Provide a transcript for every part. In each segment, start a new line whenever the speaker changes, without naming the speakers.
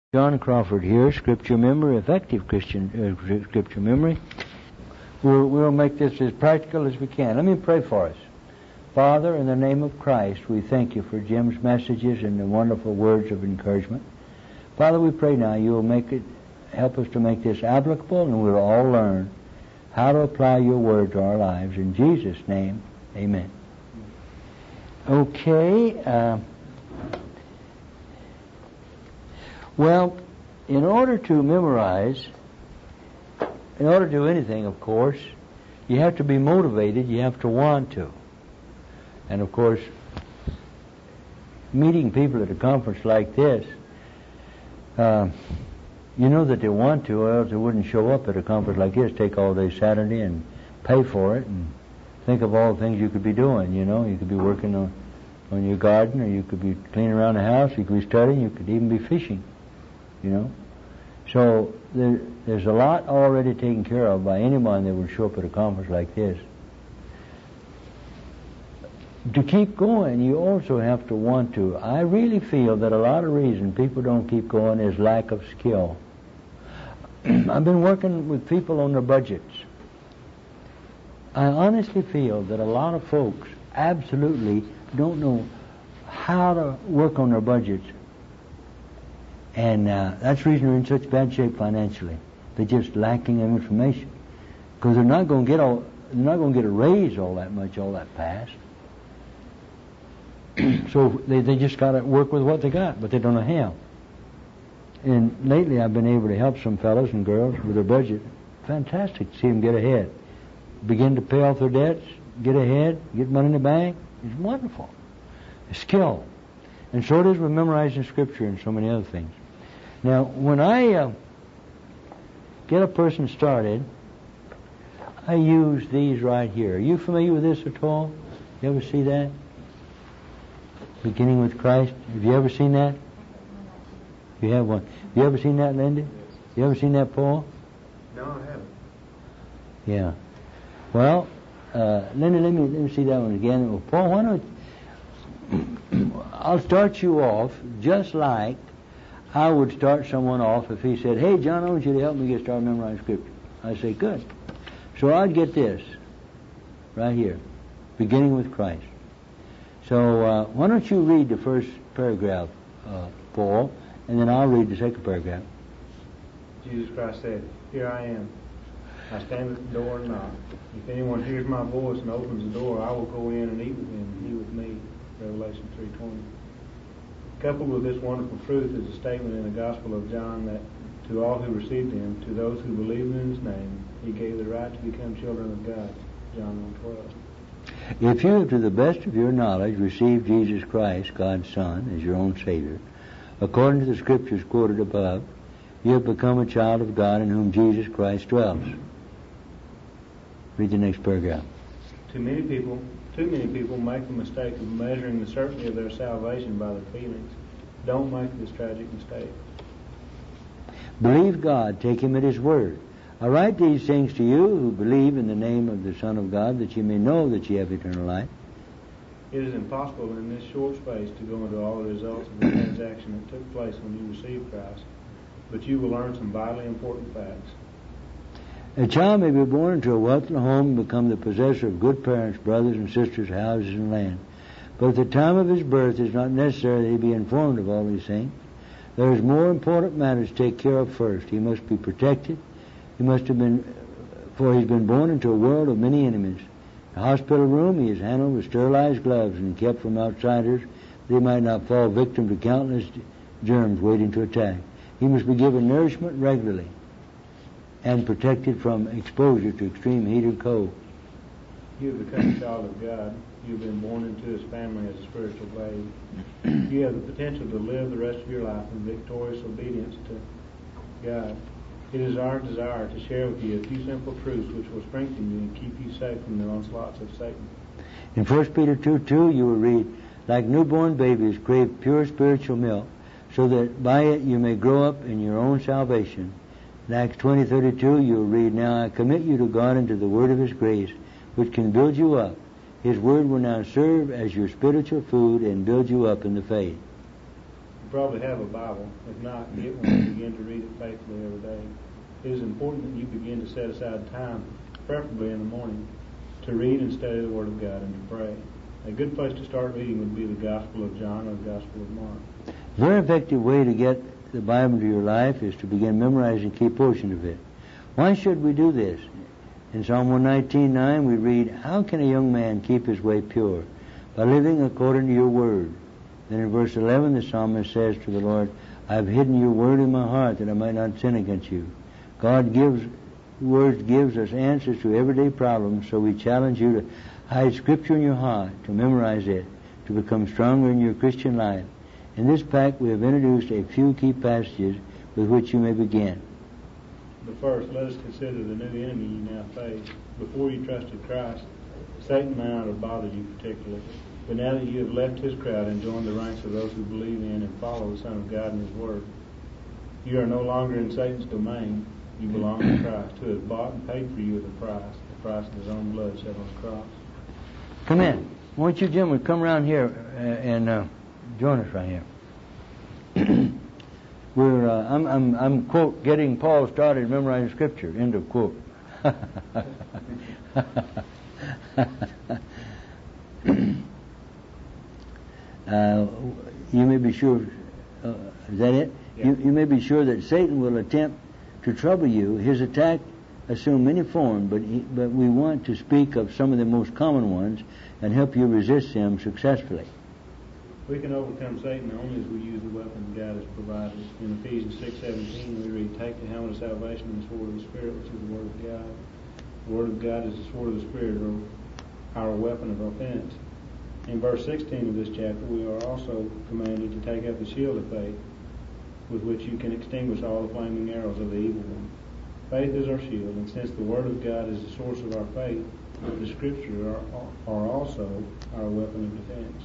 John Crawford here, Scripture Memory, Effective Christian Scripture Memory. We'll make this as practical as we can. Let me pray for us. Father, in the name of Christ, we thank you for Jim's messages and the wonderful words of encouragement. Father, we pray now you will help us to make this applicable, and we'll all learn how to apply your word to our lives. In Jesus' name, amen. Okay. Well, in order to memorize, in order to do anything, of course, you have to be motivated, you have to want to. And of course, meeting people at a conference like this, you know that they want to, or else they wouldn't show up at a conference like this, take all day Saturday and pay for it, and think of all the things you could be doing, you know. You could be working on your garden, or you could be cleaning around the house, you could be studying, you could even be fishing. You know, so there's a lot already taken care of by anyone that would show up at a conference like this. To keep going, you also have to want to. I really feel that a lot of reason people don't keep going is lack of skill. I've been working with people on their budgets. I honestly feel that a lot of folks absolutely don't know how to work on their budgets. And that's the reason they're in such bad shape financially. They're just lacking of information, because they're not going to get a raise all that fast. So they just got to work with what they got, but they don't know how. And lately, I've been able to help some fellows and girls with their budget. Fantastic to see them get ahead, begin to pay off their debts, get ahead, get money in the bank. It's wonderful. It's skill. And so it is with memorizing Scripture and so many other things. Now, when I get a person started, I use these right here. Are you familiar with this at all? You ever see that? Beginning with Christ. Have you ever seen that? You have one. Have you ever seen that, Linda? You ever seen that, Paul?
No, I haven't.
Yeah. Well, Linda, let me see that one again. Well, Paul, why don't I'll start you off just like I would start someone off if he said, "Hey, John, I want you to help me get started memorizing Scripture." I say, "Good." So I'd get this right here, beginning with Christ. So why don't you read the first paragraph, Paul, and then I'll read the second paragraph.
Jesus Christ said, "Here I am. I stand at the door and knock. If anyone hears my voice and opens the door, I will go in and eat with him and he with me." Revelation 3:20. Coupled with this wonderful truth is a statement in the Gospel of John that to all who received him, to those who believed in his name, he gave the right to become children of God. John 1:12.
If you have, to the best of your knowledge, received Jesus Christ, God's Son, as your own Savior, according to the Scriptures quoted above, you have become a child of God in whom Jesus Christ dwells. Read the next paragraph.
Too many people make the mistake of measuring the certainty of their salvation by their feelings. Don't make this tragic mistake.
Believe God, take him at his word. I write these things to you who believe in the name of the Son of God, that you may know that you have eternal life.
It is impossible in this short space to go into all the results of the transaction that took place when you received Christ, but you will learn some vitally important facts.
A child may be born into a wealthy home and become the possessor of good parents, brothers and sisters, houses and land. But at the time of his birth, it is not necessary that he be informed of all these things. There is more important matters to take care of first. He must be protected. For he's been born into a world of many enemies. In the hospital room, he is handled with sterilized gloves and kept from outsiders that he might not fall victim to countless germs waiting to attack. He must be given nourishment regularly and protected from exposure to extreme heat or cold.
You have become a child of God. You have been born into his family as a spiritual babe. You have the potential to live the rest of your life in victorious obedience to God. It is our desire to share with you a few simple truths which will strengthen you and keep you safe from the onslaughts of Satan.
In 1 Peter 2:2, you will read, "Like newborn babies, crave pure spiritual milk, so that by it you may grow up in your own salvation." In Acts 20:32, you will read, "Now I commit you to God and to the word of his grace, which can build you up. His word will now serve as your spiritual food and build you up in the faith."
probably have a Bible. If not, get one and begin to read it faithfully every day. It is important that you begin to set aside time, preferably in the morning, to read and study the Word of God and to pray. A good place to start reading would be the Gospel of John or the Gospel of Mark.
A very effective way to get the Bible into your life is to begin memorizing key portions of it. Why should we do this? In Psalm 119:9 we read, "How can a young man keep his way pure? By living according to your word." Then in verse 11 the psalmist says to the Lord, "I have hidden your word in my heart that I might not sin against you." God gives us answers to everyday problems, so we challenge you to hide Scripture in your heart, to memorize it, to become stronger in your Christian life. In this pack we have introduced a few key passages with which you may begin.
But first, let us consider the new enemy you now face. Before you trusted Christ, Satan may not have bothered you particularly. But now that you have left his crowd and joined the ranks of those who believe in and follow the Son of God and his Word, you are no longer in Satan's domain. You belong to Christ, who has bought and paid for you with a price, the price of his own blood shed on the cross.
Come in. Why don't you gentlemen come around here and join us right here. I'm quote getting Paul started memorizing Scripture. End of quote. You may be sure. Is that it?
Yeah.
You may be sure that Satan will attempt to trouble you. His attack assume many forms, but we want to speak of some of the most common ones and help you resist them successfully.
We can overcome Satan only as we use the weapons God has provided. In Ephesians 6:17 we read, "Take the helmet of salvation and the sword of the Spirit, which is the Word of God." The Word of God is the sword of the Spirit, or our weapon of offense. In verse 16 of this chapter we are also commanded to take up the shield of faith, with which you can extinguish all the flaming arrows of the evil one. Faith is our shield, and since the Word of God is the source of our faith, the Scripture are also our weapon of defense.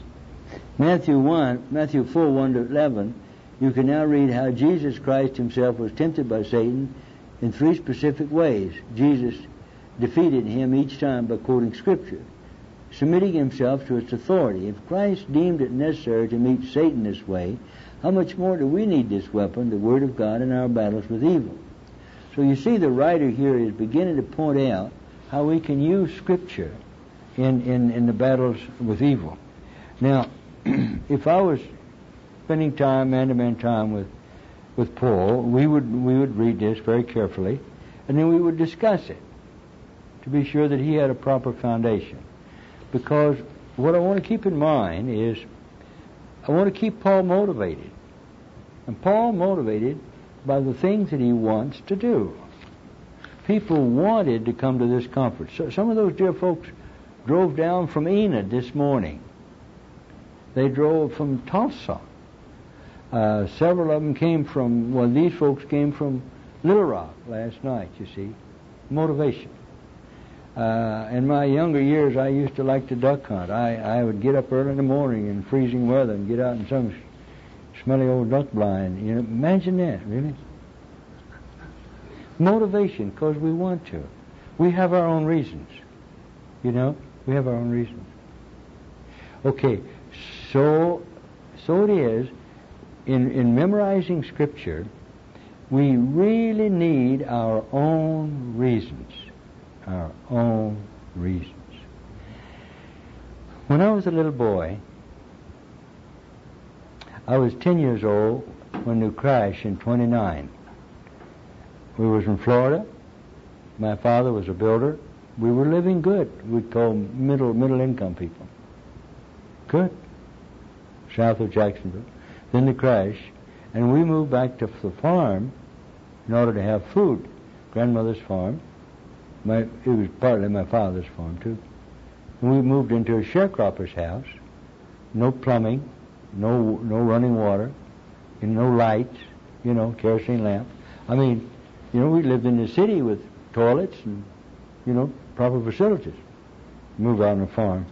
Matthew 4:1-11, you can now read how Jesus Christ himself was tempted by Satan in three specific ways. Jesus defeated him each time by quoting Scripture, submitting himself to its authority. If Christ deemed it necessary to meet Satan this way, how much more do we need this weapon, the Word of God, in our battles with evil? So you see the writer here is beginning to point out how we can use Scripture in the battles with evil. Now, if I was spending time, man-to-man time with Paul, we would read this very carefully, and then we would discuss it to be sure that he had a proper foundation. Because what I want to keep in mind is I want to keep Paul motivated. And Paul motivated by the things that he wants to do. People wanted to come to this conference. So some of those dear folks drove down from Enid this morning. They drove from Tulsa. Several of them came from, these folks came from Little Rock last night, you see. Motivation. In my younger years, I used to like to duck hunt. I would get up early in the morning in freezing weather and get out in some smelly old duck blind. You know, imagine that, really. Motivation, because we want to. We have our own reasons. You know, we have our own reasons. Okay, so it is, in memorizing Scripture, we really need our own reasons. Our own reasons. When I was a little boy, I was 10 years old when the crash in 29. We was in Florida. My father was a builder. We were living good. We'd call middle income people. Good. South of Jacksonville. Then the crash, and we moved back to the farm in order to have food. Grandmother's farm. It was partly my father's farm too. And we moved into a sharecropper's house. No plumbing, no running water, and no lights. You know, kerosene lamp. I mean, you know, we lived in the city with toilets and, you know, proper facilities. Moved out on a farm.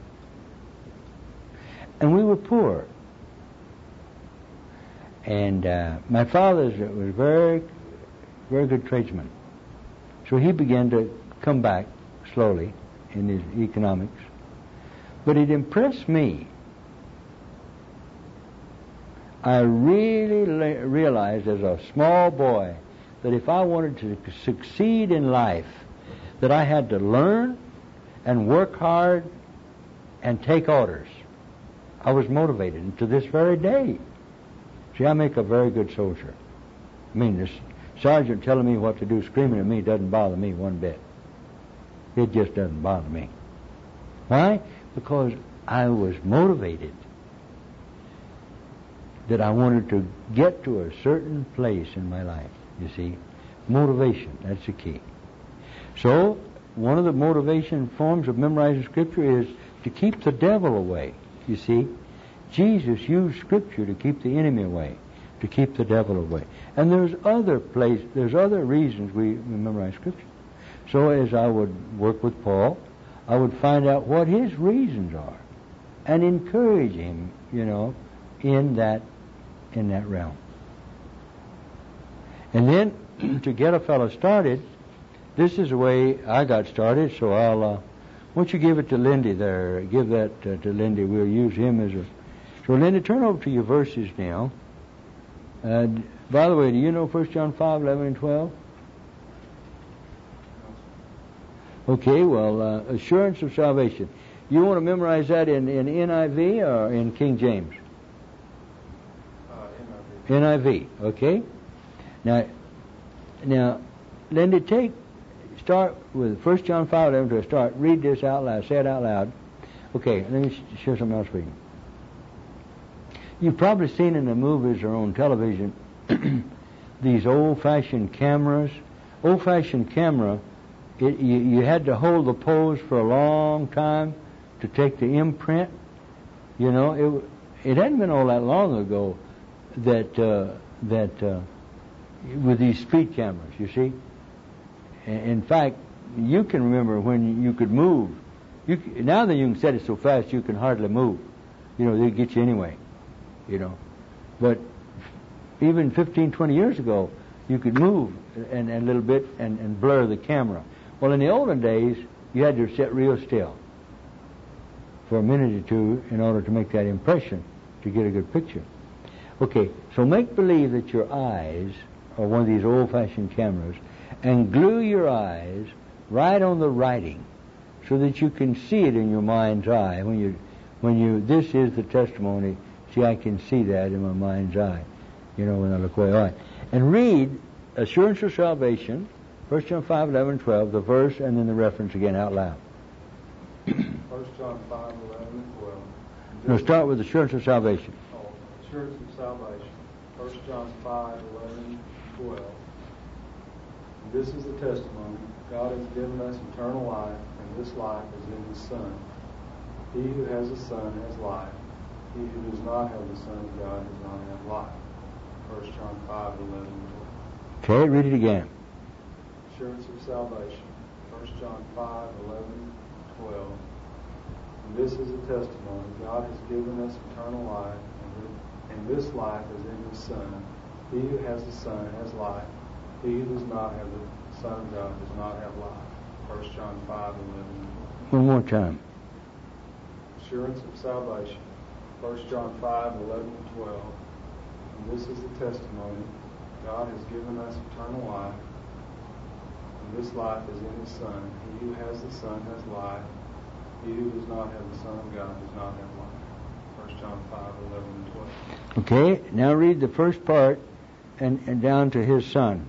And we were poor. And my father was a very, very good tradesman. So he began to come back slowly in his economics. But it impressed me. I really realized as a small boy that if I wanted to succeed in life, that I had to learn and work hard and take orders. I was motivated, and to this very day. See, I make a very good soldier. I mean, this sergeant telling me what to do, screaming at me, doesn't bother me one bit. It just doesn't bother me. Why? Because I was motivated that I wanted to get to a certain place in my life, you see. Motivation, that's the key. So, one of the motivation forms of memorizing Scripture is to keep the devil away, you see. Jesus used Scripture to keep the enemy away, to keep the devil away. And there's other reasons we memorize Scripture. So as I would work with Paul, I would find out what his reasons are and encourage him, in that realm. And then to get a fellow started, this is the way I got started, so I'll, why don't you give it to Lindy there? Give that to Lindy. We'll use him as a... So Lindy, turn over to your verses now. By the way, do you know 1 John 5, 11 and 12? Okay, well, assurance of salvation. You want to memorize that in NIV or in King James? NIV, okay? Now, Lindy, start with 1 John 5, 11 to start. Read this out loud. Say it out loud. Okay, let me share something else with you. You've probably seen in the movies or on television these old-fashioned cameras. Old-fashioned camera, you had to hold the pose for a long time to take the imprint. It hadn't been all that long ago that with these speed cameras, you see. In fact, you can remember when you could move. Now that you can set it so fast you can hardly move. They get you anyway. But even 15, 20 years ago, you could move and a little bit and blur the camera. Well, in the olden days, you had to sit real still for a minute or two in order to make that impression, to get a good picture. Okay, so make believe that your eyes are one of these old-fashioned cameras, and glue your eyes right on the writing so that you can see it in your mind's eye. This is the testimony. See, I can see that in my mind's eye, when I look away. All right. And read Assurance of Salvation, 1 John 5, 11, 12, the verse, and then the reference again out loud.
1 John 5, 11, and 12.
No, start with Assurance of Salvation.
Assurance of salvation. 1 John 5, 11, 12. And this is the testimony. God has given us eternal life, and this life is in His Son. He who has the Son has life. He who does not have the Son of God does not have life. 1 John 5, 11, and 12.
Okay, read it again.
Assurance of salvation. 1 John 5, 11, 12. And this is the testimony. God has given us eternal life, and this life is in His Son. He who has the Son has life. He who does not have the Son of God does not have life. 1 John 5, 11, and 12.
One more time.
Assurance of salvation. 1 John 5, 11, and 12. And this is the testimony. God has given us eternal life, and this life is in His Son. He who has the Son has life. He who does not have the Son of God does not have life. 1 John 5, 11, and 12.
Okay, now read the first part and down to His Son.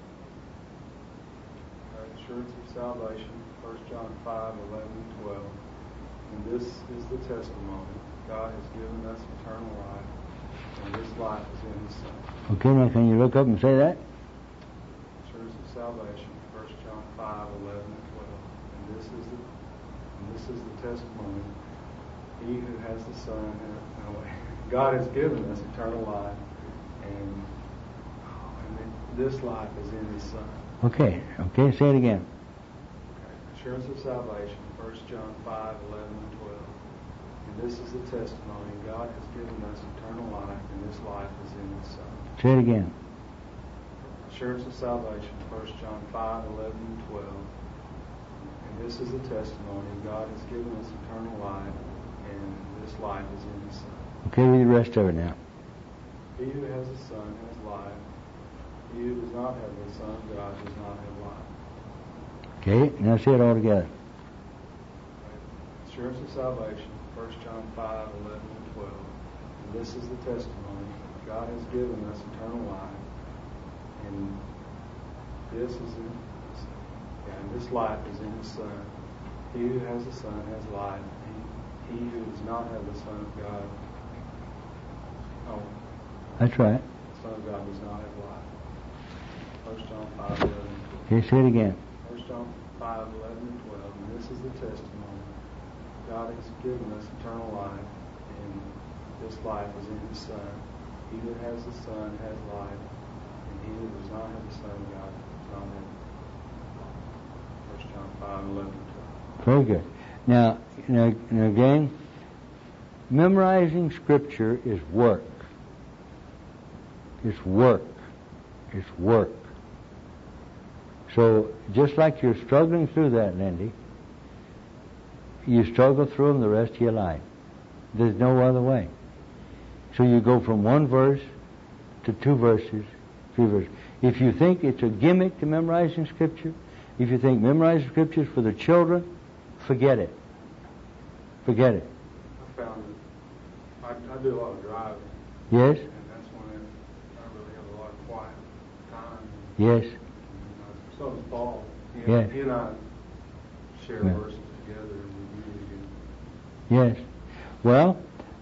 Assurance of salvation. 1 John 5, 11, and 12. And this is the testimony. God has given us eternal life, and this life is in His Son.
Okay, now can you look up and say that?
Assurance of salvation. 1 John 5, 11, and 12. And this is the testimony. He who has the Son, God has given us eternal life, and this life is in His Son.
Okay, say it again.
Assurance of salvation. 1 John 5, 11, and 12. And this is the testimony. God has given us eternal life, and this life is in His Son.
Say it again.
Assurance of salvation. 1 John 5, 11, and 12. And this is the testimony. God has given us eternal life, and this life is in His Son.
Okay, read the rest of it now.
He who has the Son has life. He who does not have the Son of God does not have life.
Okay, now say it all together.
Assurance of salvation, 1 John 5, 11 and 12. And this is the testimony. God has given us eternal life. And this life is in His Son. He who has the Son has life. He who does not have the Son of God,
That's right.
the Son of God does not have life. 1 John 5, 11 and 12.
Okay, say it again.
1 John 5, 11 and 12. And this is the testimony. God has given us eternal life, and this life is in His Son. He who has the Son has life, and he who does not have the Son of God does not have life. 1 John 5, 11 and 12.
Very good. Now again, memorizing Scripture is work. It's work. It's work. So just like you're struggling through that, Lindy, you struggle through them the rest of your life. There's no other way. So you go from one verse to 2 verses, 3 verses. If you think it's a gimmick to memorizing Scripture, if you think memorizing Scripture is for the children, forget it. Forget it.
I found that I do a lot of driving.
Yes?
And that's when I really have a lot of quiet time.
Yes.
So does Paul.
Yes.
He and I share
Yeah.
verses together, and we really do.
Yes. Well,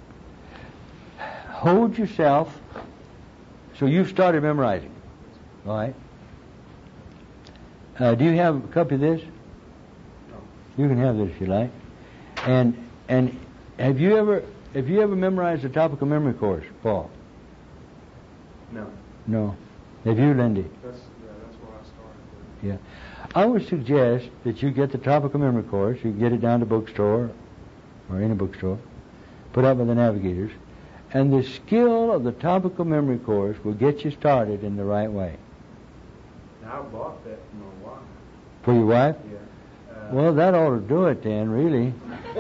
hold yourself. So you've started memorizing. All right. Do you have a copy of this?
No.
You can have this if you like. And have you ever memorized the topical memory course, Paul?
No.
No. Have you, Lindy?
That's where I started.
Yeah. I would suggest that you get the topical memory course. You can get it down to bookstore or any bookstore, put up by the Navigators, and the skill of the topical memory course will get you started in the right way.
Now, I bought that for my wife.
For your wife?
Yeah.
Well, that ought to do it then, really.
I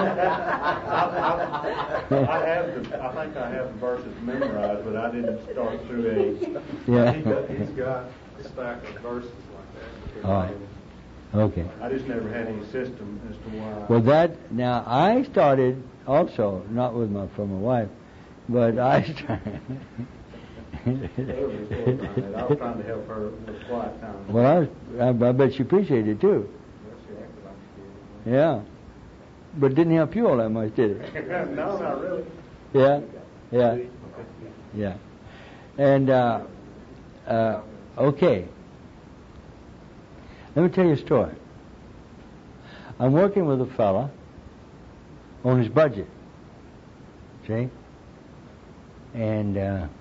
think I have the verses memorized, but I didn't start through a.
Yeah.
He's got a stack of verses like that.
All right. Okay.
I just never had any system as to why.
Well, now I started also, not from my wife, but I started.
I was trying to help her with quiet time.
Well, I bet she appreciated it too. Yeah. But it didn't help you all that much, did it?
No, not really.
Yeah. And, okay. Let me tell you a story. I'm working with a fella on his budget. See? And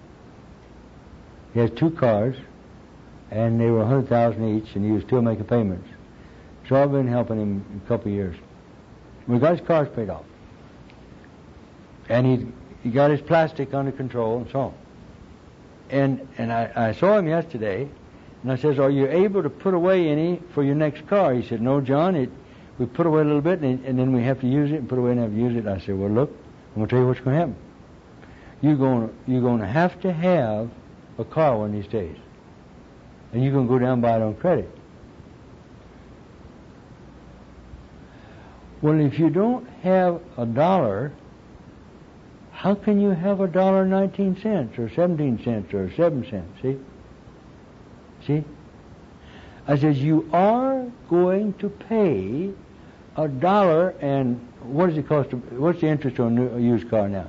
he has 2 cars, and they were $100,000 each, and he was still making payments. So I've been helping him a couple of years. We got his cars paid off. And he got his plastic under control and so on. And I saw him yesterday, and I says, "Are you able to put away any for your next car?" He said, "No, John, we put away a little bit, and then we have to use it, and put away and have to use it." I said, "Well, look, I'm going to tell you what's going to happen. You're going to have a car one of these days. And you're going to go down and buy it on credit." Well, if you don't have $1, how can you have $1.19 or 17 cents or 7 cents? See? I says, you are going to pay $1, and what does it cost? What's the interest on a used car now?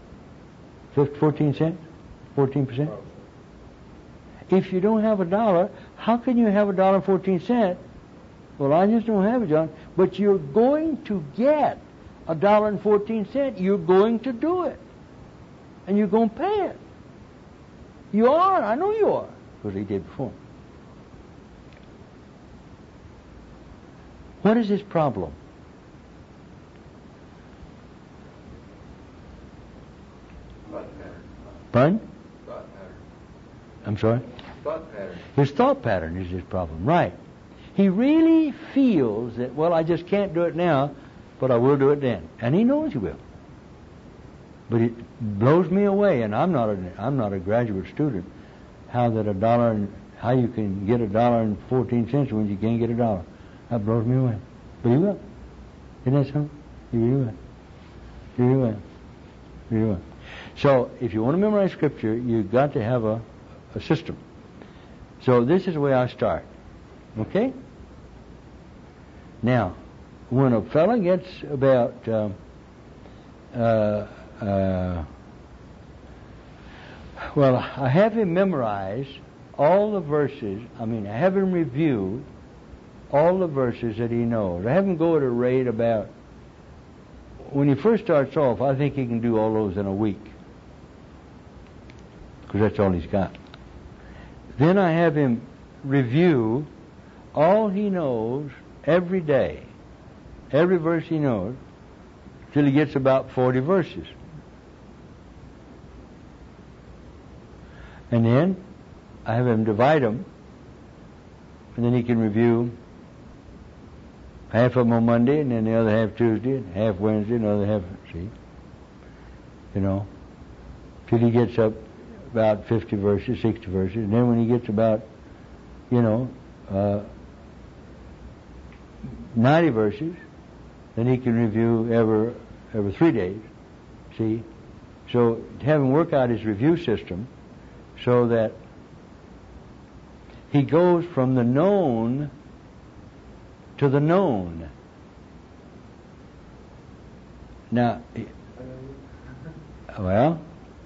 14 cents? 14%? If you don't have $1, how can you have $1.14? Well, I just don't have it, John. But you're going to get $1.14. You're going to do it. And you're going to pay it. You are. I know you are. Because he did before. What is his problem? Pardon?
Thought pattern.
I'm sorry?
Thought pattern.
His thought pattern is his problem. Right. He really feels that, well, I just can't do it now, but I will do it then. And he knows he will. But it blows me away, and I'm not a graduate student, how you can get $1.14 when you can't get $1. That blows me away. But you will. Isn't that something? You really will. You really will. You really will. So if you want to memorize Scripture, you've got to have a system. So this is the way I start. Okay? Now, when a fellow gets about well, I have him memorize all the verses. I have him review all the verses that he knows. I have him go at a rate about, when he first starts off, I think he can do all those in a week, because that's all he's got. Then I have him review all he knows every day, every verse he knows, till he gets about 40 verses. And then I have him divide them, and then he can review half of them on Monday, and then the other half Tuesday, and half Wednesday, and the other half, see? Till he gets up about 50 verses, 60 verses, and then when he gets about, 90 verses, then he can review every 3 days, see? So have him work out his review system so that he goes from the known to the known. Now, well,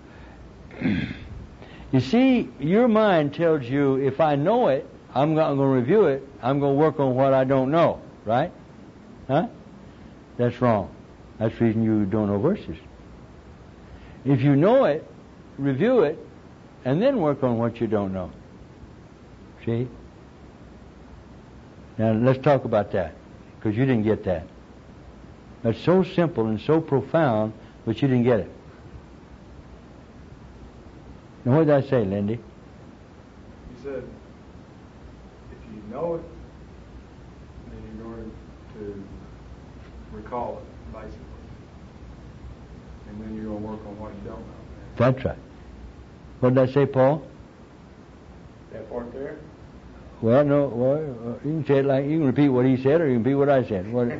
you see, your mind tells you, if I know it, I'm going to review it, I'm going to work on what I don't know, right? Huh? That's wrong. That's the reason you don't know verses. If you know it, review it, and then work on what you don't know. See? Now, let's talk about that, because you didn't get that. That's so simple and so profound, but you didn't get it. Now, what did I say, Lindy?
You said, if you know it, then you're going to recall it, basically. And then you're going to work on what you don't know.
That's right. What did I say, Paul?
That part there?
Well, no. Well, you can say it like, you can repeat what he said, or you can repeat what I said. What?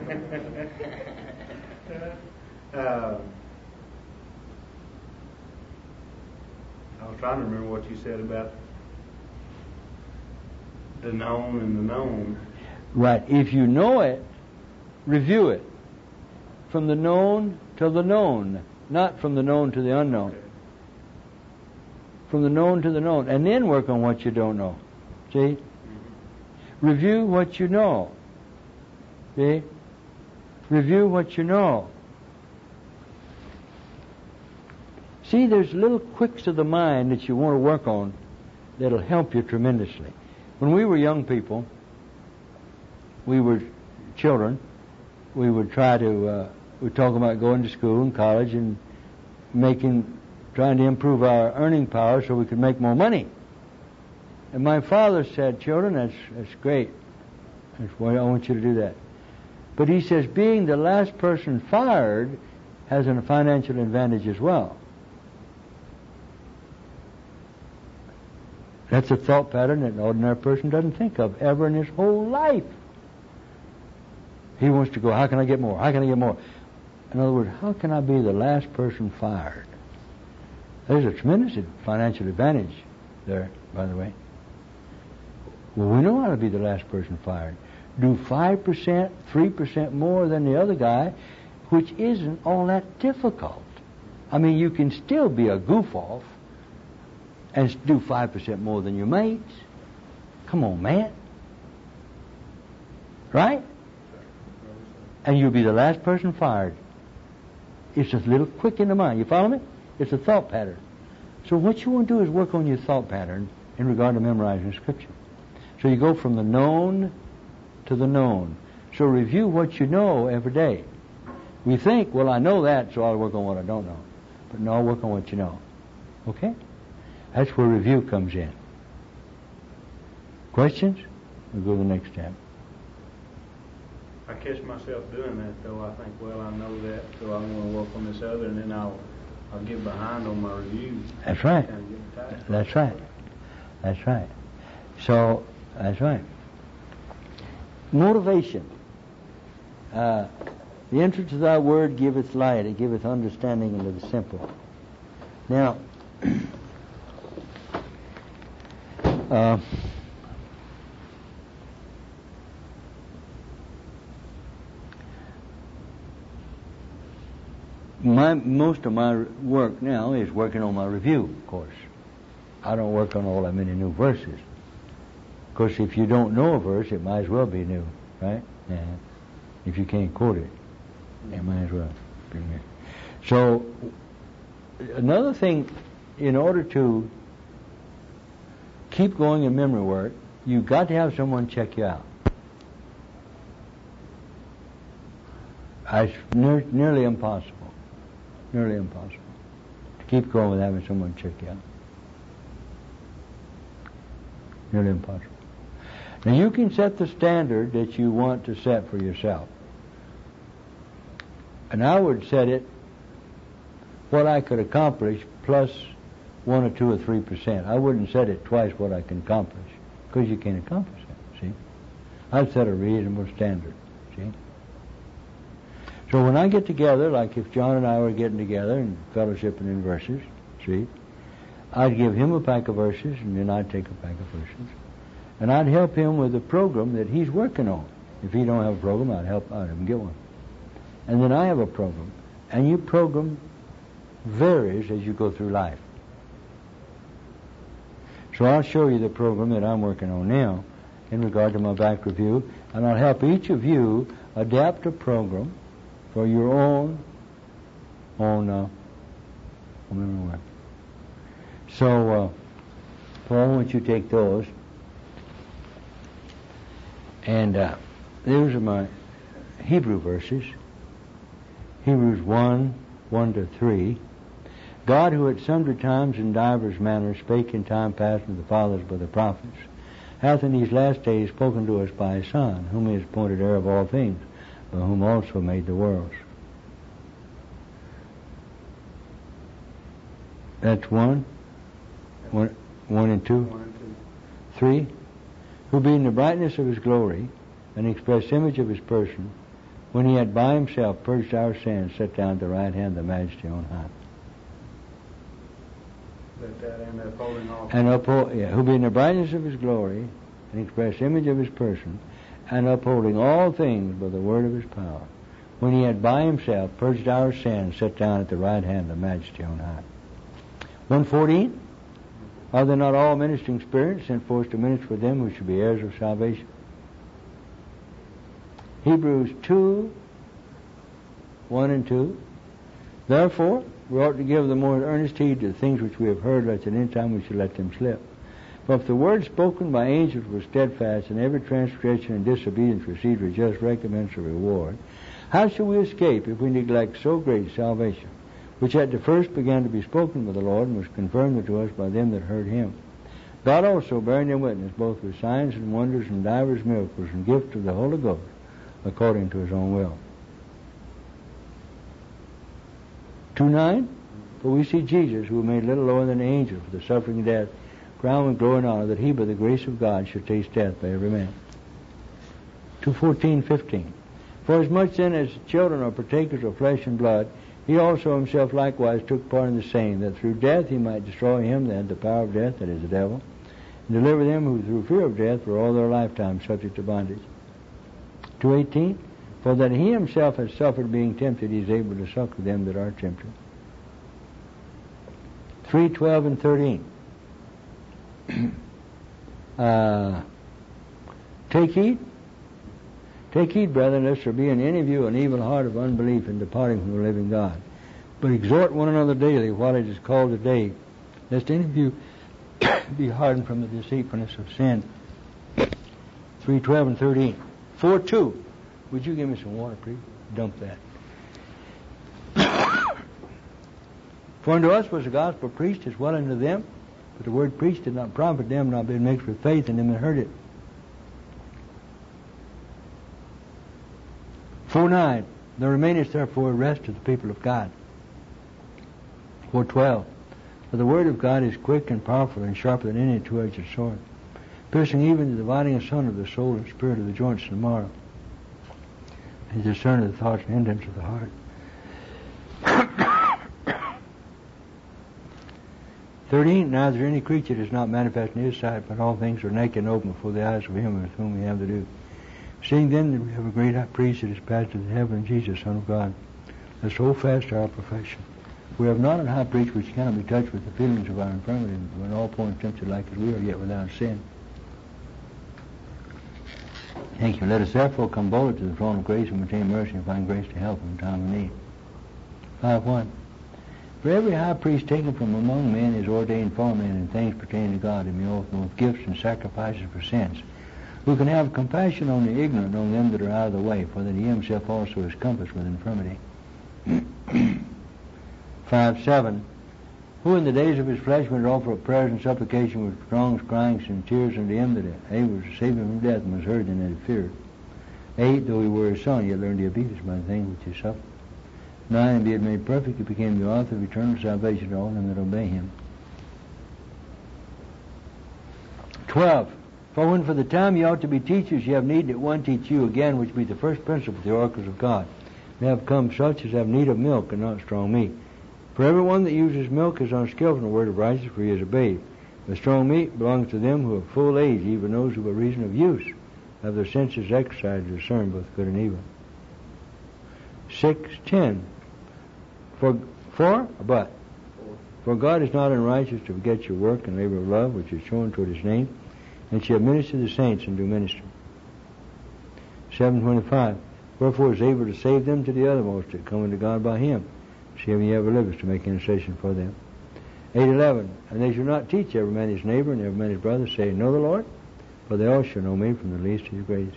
I was trying to remember what you said about the known and the known.
Right. If you know it, review it. From the known to the known, not from the known to the unknown.
Okay.
From the known to the known, and then work on what you don't know. See? Review what you know. See? Review what you know. See, there's little quicks of the mind that you want to work on that'll help you tremendously. When we were young people, we were children, we would try to, we'd talk about going to school and college and trying to improve our earning power so we could make more money. And my father said, children, that's great. That's why I want you to do that. But he says, being the last person fired has a financial advantage as well. That's a thought pattern that an ordinary person doesn't think of ever in his whole life. He wants to go, how can I get more? How can I get more? In other words, how can I be the last person fired? There's a tremendous financial advantage there, by the way. Well, we know how to be the last person fired. Do 5%, 3% more than the other guy, which isn't all that difficult. I mean, you can still be a goof-off and do 5% more than your mates. Come on, man. Right? And you'll be the last person fired. It's a little quick in the mind. You follow me? It's a thought pattern. So what you want to do is work on your thought pattern in regard to memorizing Scripture. So you go from the known to the known. So review what you know every day. We think, well, I know that, so I'll work on what I don't know. But no, I'll work on what you know. Okay? That's where review comes in. Questions? We'll go to the next tab.
I catch myself doing that, though. I think, well, I know that, so I'm going to work on this other, and then I'll I'll get behind on my reviews.
That's right.
Kind of get tight.
That's right. That's right. So, that's right. Motivation. The entrance of thy word giveth light, it giveth understanding unto the simple. Now, most of my work now is working on my review, of course. I don't work on all that many new verses. Of course, if you don't know a verse, it might as well be new, right? Yeah. If you can't quote it, it might as well be new. So, another thing, in order to keep going in memory work, you've got to have someone check you out. It's nearly impossible. Nearly impossible to keep going without having someone check you out. Nearly impossible. Now you can set the standard that you want to set for yourself. And I would set it what I could accomplish plus 1 or 2 or 3%. I wouldn't set it twice what I can accomplish, because you can't accomplish it, see? I'd set a reasonable standard, see? So when I get together, like if John and I were getting together and fellowshipping in verses, see, I'd give him a pack of verses, and then I'd take a pack of verses, and I'd help him with the program that he's working on. If he don't have a program, I'd help him get one. And then I have a program, and your program varies as you go through life. So I'll show you the program that I'm working on now in regard to my back review, and I'll help each of you adapt a program for your own memory work. So, Paul, I want you to take those. And those are my Hebrew verses. Hebrews 1:1-3. God, who at sundry times in divers manners spake in time past to the fathers by the prophets, hath in these last days spoken to us by his Son, whom he has appointed heir of all things, by whom also made the worlds. That's 1 and 2.
1 and 2.
3. Who being the brightness of his glory, and the express image of his person, when he had by himself purged our sins, sat down at the right hand of the Majesty on high. Who being the brightness of his glory, and express image of his person, and upholding all things by the word of his power, when he had by himself purged our sins, sat down at the right hand of the Majesty on high. 1:14. Are there not all ministering spirits sent forth to minister for them who should be heirs of salvation? Hebrews 2:1 and 2. Therefore, we ought to give the more earnest heed to the things which we have heard, lest at any time we should let them slip. For if the word spoken by angels was steadfast, and every transgression and disobedience received a just recompense or reward, how shall we escape if we neglect so great salvation, which at the first began to be spoken by the Lord, and was confirmed unto us by them that heard him? God also bearing them witness, both with signs and wonders and divers miracles and gifts of the Holy Ghost, according to his own will. 2:9. For we see Jesus, who was made little lower than the angels for the suffering of death, crowned with glory and honor, that he by the grace of God should taste death by every man. 2:14-15. For as much then as children are partakers of flesh and blood, he also himself likewise took part in the same, that through death he might destroy him that had the power of death, that is the devil, and deliver them who through fear of death were all their lifetime subject to bondage. 2:18. For that he himself has suffered being tempted, he is able to succor them that are tempted. 3:12 and 13. Take heed, brethren, lest there be in any of you an evil heart of unbelief in departing from the living God. But exhort one another daily while it is called today, lest any of you be hardened from the deceitfulness of sin. 3:12 and 13. 4:2. Would you give me some water, please? Dump that. For unto us was the gospel preached as well unto them, but the word preached did not profit them, not being mixed with faith in them that heard it. 4:9. There remaineth therefore a rest to the people of God. 4:12. For the word of God is quick and powerful and sharper than any two-edged sword, piercing even to the dividing asunder of the soul and spirit of the joints and marrow, and discerning the thoughts and intents of the heart. 13. Now there any creature that is not manifest in his sight, but all things are naked and open before the eyes of him with whom we have to do. Seeing then that we have a great high priest that is passed into heaven, Jesus, Son of God, let's hold fast to our profession. We have not an high priest which cannot be touched with the feelings of our infirmity, but in all points tempted like as we are, yet without sin. Thank you. Let us therefore come boldly to the throne of grace and obtain mercy and find grace to help in time of need. 5:1. For every high priest taken from among men is ordained for men in things pertaining to God, in both gifts and sacrifices for sins, who can have compassion on the ignorant, on them that are out of the way, for that he himself also is compassed with infirmity. 5:7. Who in the days of his flesh would offer up prayers and supplication with strong cryings and tears unto him that able to save him from death, and was heard and that he feared. 8. Though he were his son, yet learned the obedience by the things which he suffered. 9. And being made perfect, he became the author of eternal salvation to all them that obey him. 12. For when for the time ye ought to be teachers, ye have need that one teach you again, which be the first principle of the oracles of God. They have come such as have need of milk and not strong meat. For everyone that uses milk is unskillful in the word of righteousness, for he is a babe. But strong meat belongs to them who are full age, even those who by reason of use have their senses exercised to discern both good and evil. 6:10. For God is not unrighteous to forget your work and labor of love, which is shown toward his name, and shall minister to the saints and do ministry. 7:25. Wherefore is able to save them to the uttermost that come unto God by him, seeing he ever liveth to make intercession for them. 8:11. And they shall not teach every man his neighbor and every man his brother, saying, Know the Lord, for they all shall know me, from the least to the greatest.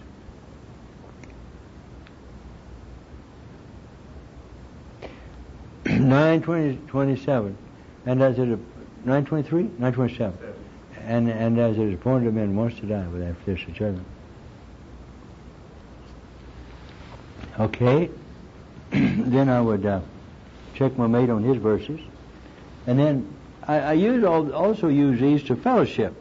9:27. And as it is 9:23, 9:27. And as it is appointed to men once to die, but after this the judgment. Okay. Then I would check my mate on his verses, and then I also use these to fellowship,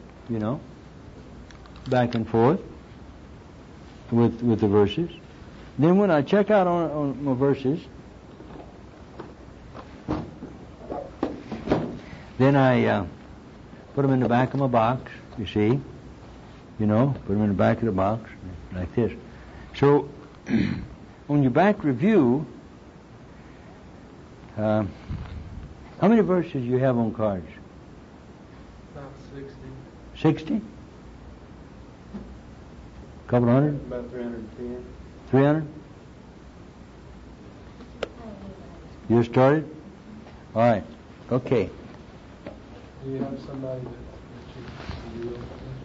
back and forth with the verses. Then when I check out on my verses, then I put them in the back of my box, you see, put them in the back of the box, like this. So, on your back review, how many verses do you have on cards?
About 60.
60? Couple hundred?
About 310.
300? You started? All right. Okay.
Do you have somebody that you deal with?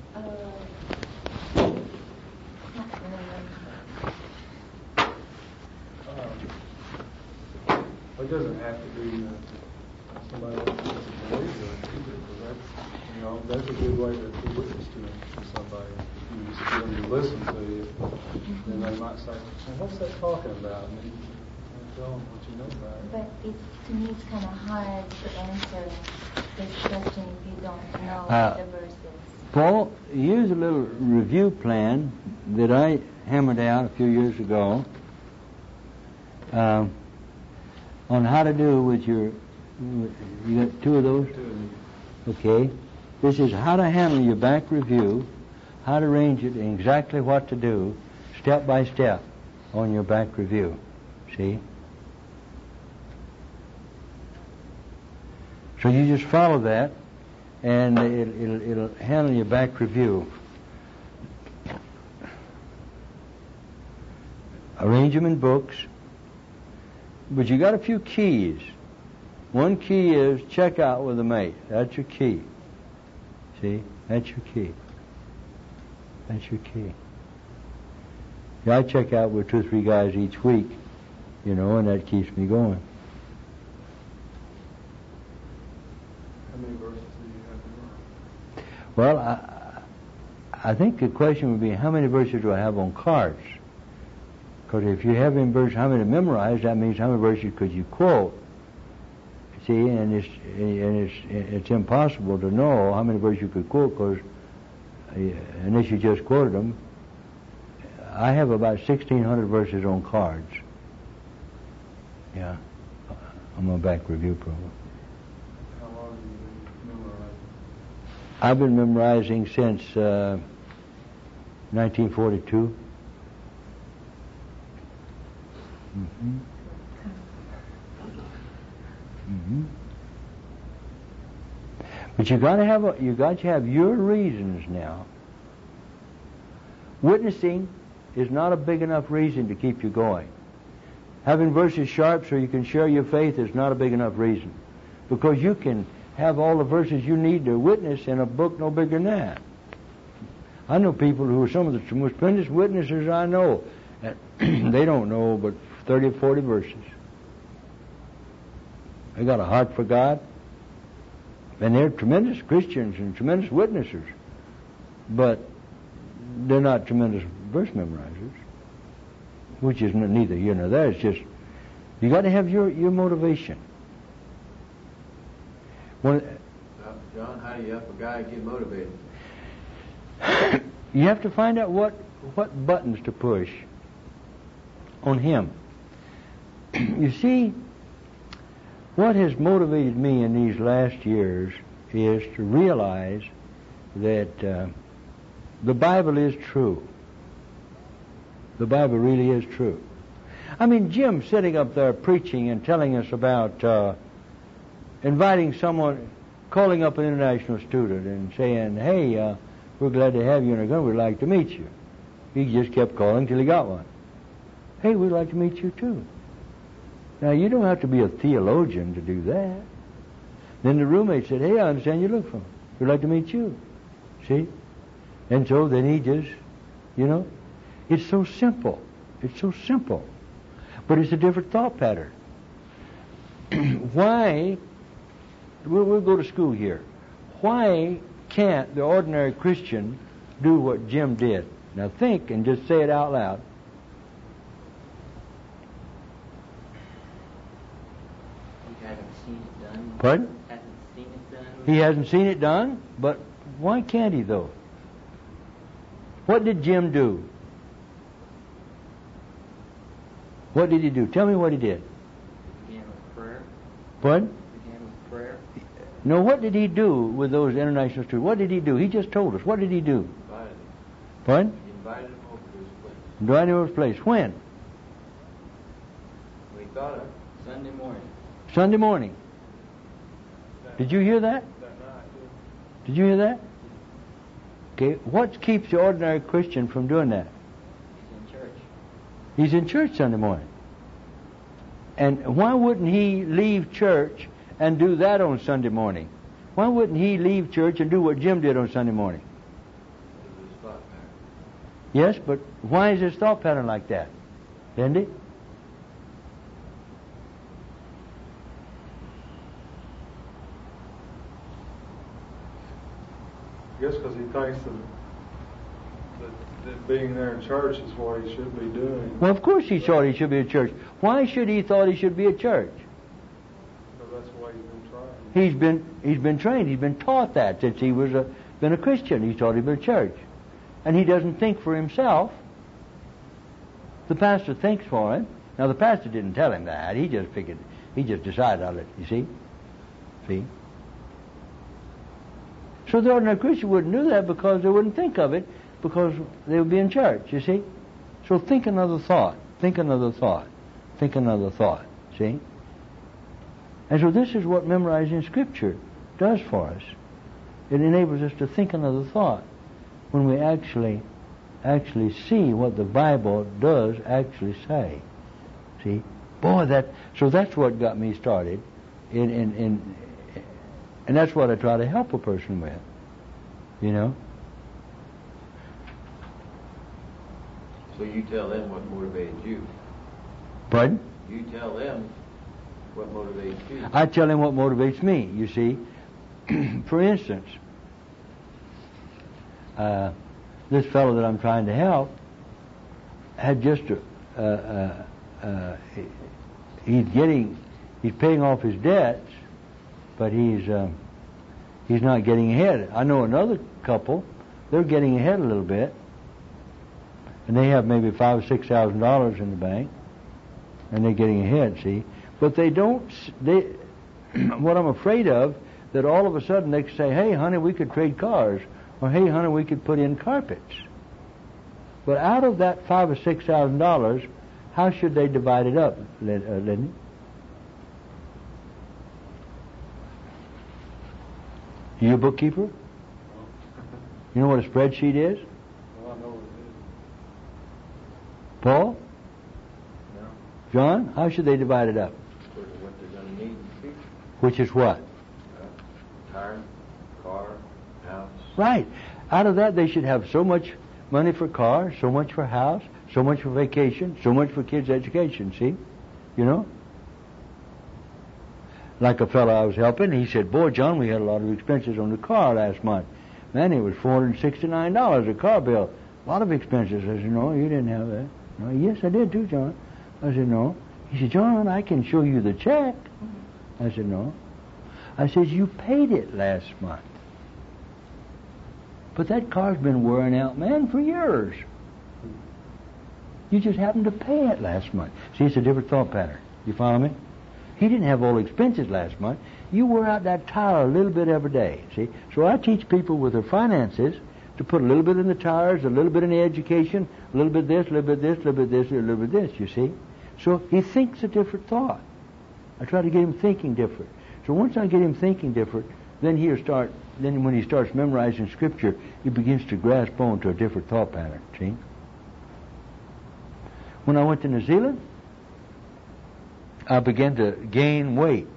It doesn't have to be somebody that's a believer either, because that's a good way to witness to somebody. When you listen to you, then they might say, well, what's that talking about? And you tell them what you know about it.
But to me, it's kind of hard to answer this question if you don't know the verses.
Paul, here's a little review plan that I hammered out a few years ago on how to do with you got two of those? Okay. This is how to handle your back review, how to arrange it, and exactly what to do, step by step, on your back review. See? So you just follow that, and it'll handle your back review. Arrange them in books. But you got a few keys. One key is check out with a mate. That's your key. See? That's your key. That's your key. Yeah, I check out with 2 or 3 guys each week, and that keeps me going.
How many verses do you have in mind?
Well, I think the question would be, how many verses do I have on cards? Because if you have in verse how many memorized, that means how many verses could you quote? See, and it's impossible to know how many verses you could quote, because unless you just quoted them. I have about 1,600 verses on cards. Yeah, on my back review program.
How long have you been memorizing?
I've been memorizing since 1942. Mm-hmm. Mm-hmm. But you got to have your reasons now. Witnessing is not a big enough reason to keep you going. Having verses sharp so you can share your faith is not a big enough reason, because you can have all the verses you need to witness in a book no bigger than that. I know people who are some of the most tremendous witnesses I know, and they don't know but 30 or 40 verses. They got a heart for God, and they're tremendous Christians and tremendous witnesses, but they're not tremendous verse memorizers, which is neither here nor there. It's just, you got to have your motivation.
John, how do you help a guy get motivated?
You have to find out what buttons to push on him. You see, what has motivated me in these last years is to realize that the Bible is true. The Bible really is true. I mean, Jim sitting up there preaching and telling us about inviting someone, calling up an international student and saying, hey, we're glad to have you in our country, we'd like to meet you. He just kept calling till he got one. Hey, we'd like to meet you too. Now, you don't have to be a theologian to do that. Then the roommate said, hey, I understand you look for him. We'd like to meet you. See? And so then he just, it's so simple. It's so simple. But it's a different thought pattern. Why, we'll go to school here. Why can't the ordinary Christian do what Jim did? Now think and just say it out loud.
He hasn't seen it done.
Pardon?
Hasn't seen it done.
He hasn't seen it done, but why can't he though? What did Jim do? What did he do? Tell me what he did.
Began with prayer.
Pardon?
Began with prayer.
No, what did he do with those international students? What did he do? He just told us. What did he do?
Invited him.
Pardon?
He invited him over to his place.
Invited him to his place. When?
We thought of
Sunday morning.
Sunday morning. Did you hear that?
That night,
Did you hear that? Okay, what keeps the ordinary Christian from doing that?
He's in church.
He's in church Sunday morning. And why wouldn't he leave church and do that on Sunday morning? Why wouldn't he leave church and do what Jim did on Sunday morning?
it was his thought pattern.
Yes, but why is his thought pattern like that? Isn't it?
I guess because he thinks that being there in church is what he should be doing.
Well, of course he thought he should be at church. Why should he thought he should be at church?
Because that's the way he's been trained.
He's been trained. He's been taught that since he was been a Christian. He thought he'd been at church, and he doesn't think for himself. The pastor thinks for him. Now the pastor didn't tell him that. He just figured. He just decided on it. You see. So the ordinary Christian wouldn't do that because they wouldn't think of it, because they would be in church, you see. So think another thought. Think another thought. Think another thought. See? And so this is what memorizing Scripture does for us. It enables us to think another thought when we actually see what the Bible does actually say. See? Boy, so that's what got me started and that's what I try to help a person with,
So you tell them what motivated you.
Pardon?
You tell them what motivates you.
I tell them what motivates me, you see. For instance, this fellow that I'm trying to help had just he's paying off his debts, but he's not getting ahead. I know another couple, they're getting ahead a little bit, and they have maybe $5,000 or $6,000 in the bank, and they're getting ahead. See, but they don't. What I'm afraid of, that all of a sudden they could say, "Hey, honey, we could trade cars," or "Hey, honey, we could put in carpets." But out of that $5,000 or $6,000, how should they divide it up, Lindy? You a bookkeeper? You know what a spreadsheet is?
Well, I know what it is.
Paul?
No.
John? How should they divide it up?
Sort of what they're going to need in the future.
Which is what?
Tire, car, house.
Right. Out of that, they should have so much money for car, so much for house, so much for vacation, so much for kids' education, see? You know? Like a fellow I was helping, he said, "Boy, John, we had a lot of expenses on the car last month. Man, it was $469, a car bill. A lot of expenses." I said, "No, you didn't have that." "No, yes, I did too, John." I said, "No." He said, "John, I can show you the check." I said, "No." I said, "You paid it last month. But that car's been wearing out, man, for years. You just happened to pay it last month." See, it's a different thought pattern. You follow me? He didn't have all the expenses last month. You wear out that tire a little bit every day, see? So I teach people with their finances to put a little bit in the tires, a little bit in the education, a little bit this, a little bit this, a little bit this, a little bit this, you see? So he thinks a different thought. I try to get him thinking different. So once I get him thinking different, then when he starts memorizing Scripture, he begins to grasp on to a different thought pattern, see? When I went to New Zealand, I began to gain weight.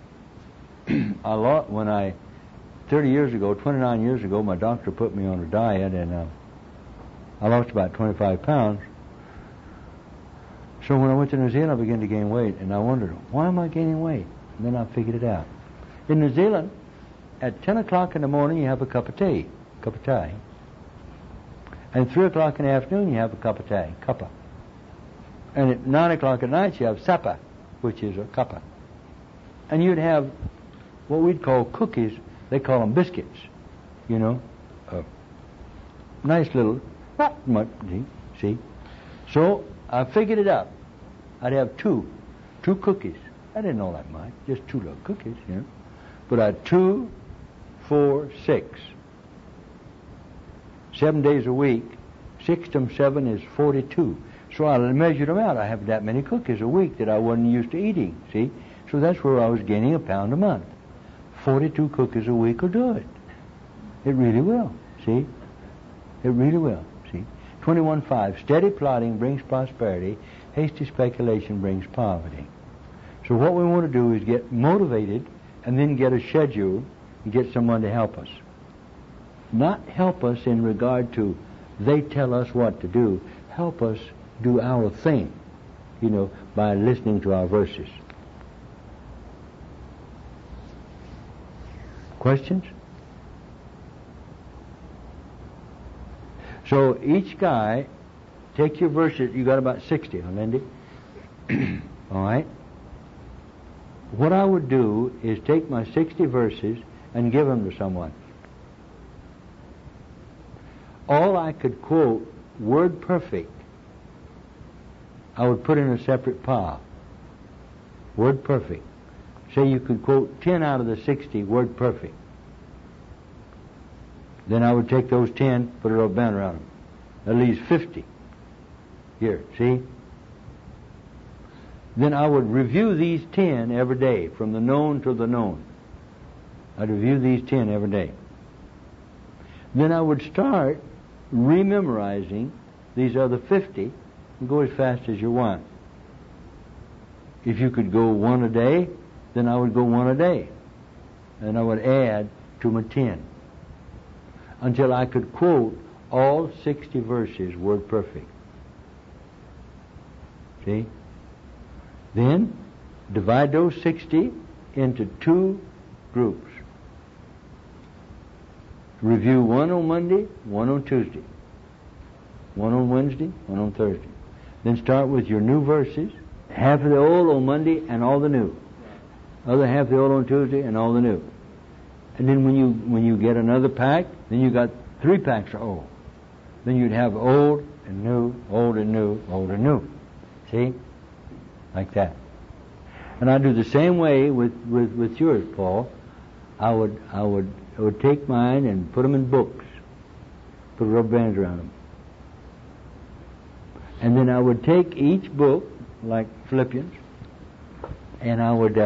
29 years ago, my doctor put me on a diet, and I lost about 25 pounds. So when I went to New Zealand, I began to gain weight, and I wondered, why am I gaining weight? And then I figured it out. In New Zealand, at 10 o'clock in the morning, you have a cup of tea. And 3 o'clock in the afternoon, you have a cup of tea, cuppa. And at 9 o'clock at night, you have supper, which is a cuppa. And you'd have what we'd call cookies. They call them biscuits, you know. Nice little, not much, see. So I figured it out. I'd have two cookies. I didn't know that much, just 2 little cookies, you know. But I had 2, 4, 6. 7 days a week. 6 times 7 is 42. So I measured them out. I have that many cookies a week that I wasn't used to eating, see? So that's where I was gaining a pound a month. 42 cookies a week will do it. It really will, see? It really will, see? 21:5, steady plodding brings prosperity. Hasty speculation brings poverty. So what we want to do is get motivated and then get a schedule and get someone to help us. Not help us in regard to they tell us what to do. Help us do our thing, you know, by listening to our verses. Questions? So each guy, take your verses. You got about 60, huh, Lindy? All right. What I would do is take my 60 verses and give them to someone. All I could quote, word perfect, I would put in a separate pile. Word perfect. Say you could quote 10 out of the 60 word perfect. Then I would take those 10, put a little band around them. That leaves 50. Here, see? Then I would review these 10 every day, from the known to the known. I'd review these 10 every day. Then I would start rememorizing these other 50 and go as fast as you want. If you could go 1 a day, then I would go 1 a day. And I would add to my 10. Until I could quote all 60 verses word perfect. See? Then divide those 60 into 2 groups. Review 1 on Monday, 1 on Tuesday. 1 on Wednesday, 1 on Thursday. Then start with your new verses, half of the old on Monday and all the new. other half the old on Tuesday, and all the new. And then when you get another pack, then you got 3 packs of old. Then you'd have old and new, old and new, old and new. See? Like that. And I do the same way with yours, Paul. I would take mine and put them in books. Put rubber bands around them. And then I would take each book, like Philippians, and I would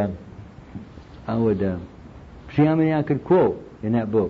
see how many I could quote in that book.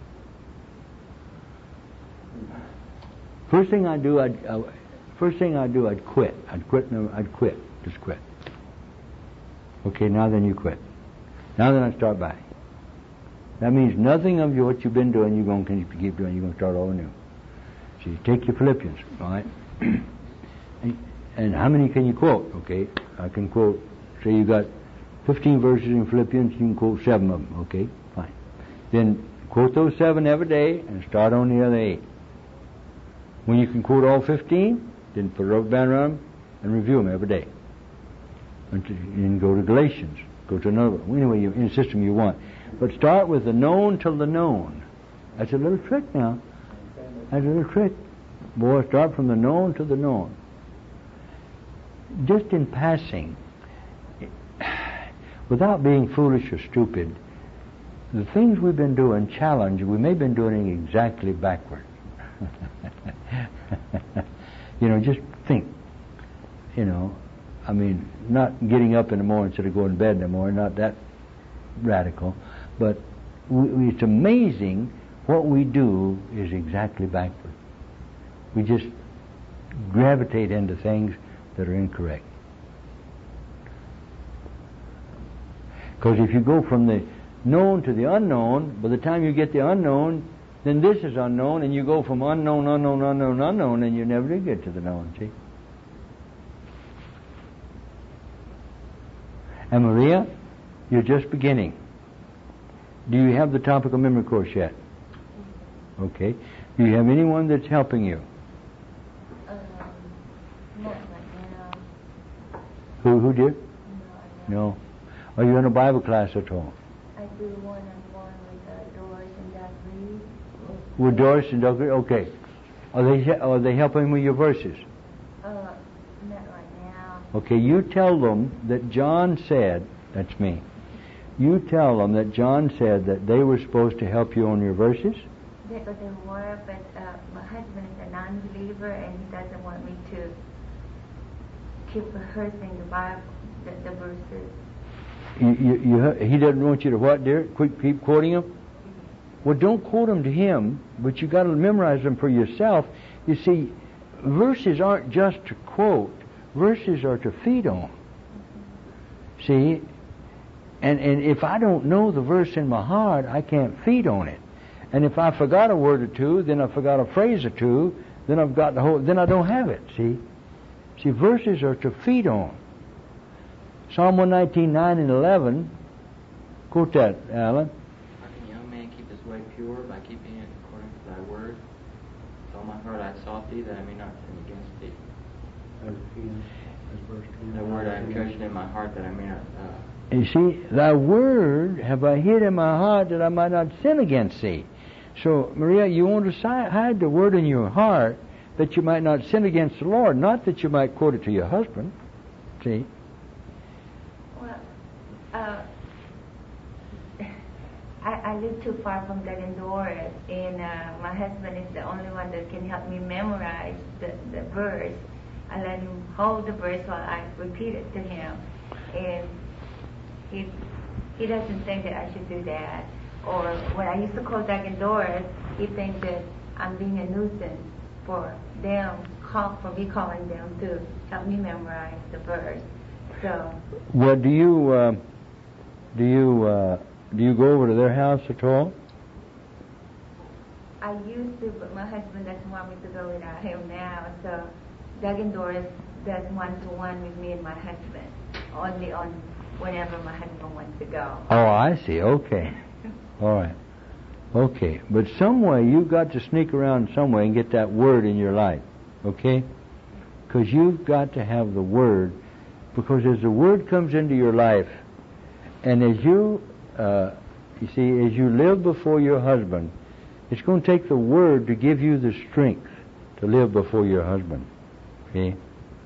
First thing I'd do, I'd quit. I'd quit. Just quit. Okay, now then you quit. Now then I start back. That means nothing of what you've been doing you're going to keep doing. You're going to start all anew. So you take your Philippians, all right? And how many can you quote? Okay, I can quote, say you got 15 verses in Philippians, you can quote 7 of them. Okay, fine. Then quote those 7 every day and start on the other 8. When you can quote all 15, then put a rubber band around them and review them every day. And then go to Galatians. Go to another one. Anyway, in the system you want. But start with the known till the known. That's a little trick now. That's a little trick. Boy, start from the known to the known. Just in passing, without being foolish or stupid, the things we've been doing, challenge, we may have been doing exactly backward. Just think. Not getting up in the morning instead of going to bed in the morning, not that radical, but it's amazing what we do is exactly backward. We just gravitate into things that are incorrect. Because if you go from the known to the unknown, by the time you get the unknown, then this is unknown, and you go from unknown, and you never do get to the known, see? And Maria, you're just beginning. Do you have the topical memory course yet? Okay. Do you have anyone that's helping you?
Not right now.
Who did? No. Are you in a Bible class at all?
I do one-on-one with Doris and Doug Reed.
With Doris and Doug Reed? Okay. Are they helping with your verses?
Not right now.
Okay, you tell them that John said, that's me, you tell them that John said that they were supposed to help you on your verses?
They were, but my husband is a non-believer and he doesn't want me to keep rehearsing the Bible, the verses.
He doesn't want you to what, dear? Keep quoting them? Well, don't quote them to him, but you got to memorize them for yourself. You see, verses aren't just to quote. Verses are to feed on. See? And if I don't know the verse in my heart, I can't feed on it. And if I forgot a word or two, then I forgot a phrase or two, then I've got the whole, then I don't have it, see? See, verses are to feed on. Psalm 119, 9 and 11. Quote that, Alan.
How can a young man keep his way pure? By keeping it according to thy word. With all my heart I sought thee, that I may not sin against thee. Thy word I have treasured in my heart, that I may not...
You see, thy word have I hid in my heart, that I might not sin against thee. So, Maria, you want to hide the word in your heart, that you might not sin against the Lord, not that you might quote it to your husband. See?
Well, I live too far from Doug and Doris, and my husband is the only one that can help me memorize the verse. I let him hold the verse while I repeat it to him, and he doesn't think that I should do that. Or when I used to call Doug and Doris, he thinks that I'm being a nuisance for them, for me calling them to help me memorize the verse. So.
Well, do you go over to their house at all?
I used to, but my husband doesn't want me to go without him now. So Doug and Doris does one-to-one with me and my husband, only on whenever my husband wants to go.
Oh, I see. Okay. All right. Okay. But some way you've got to sneak around some way and get that word in your life. Okay? Because you've got to have the word. Because as the word comes into your life And as you see, as you live before your husband, it's going to take the Word to give you the strength to live before your husband. See?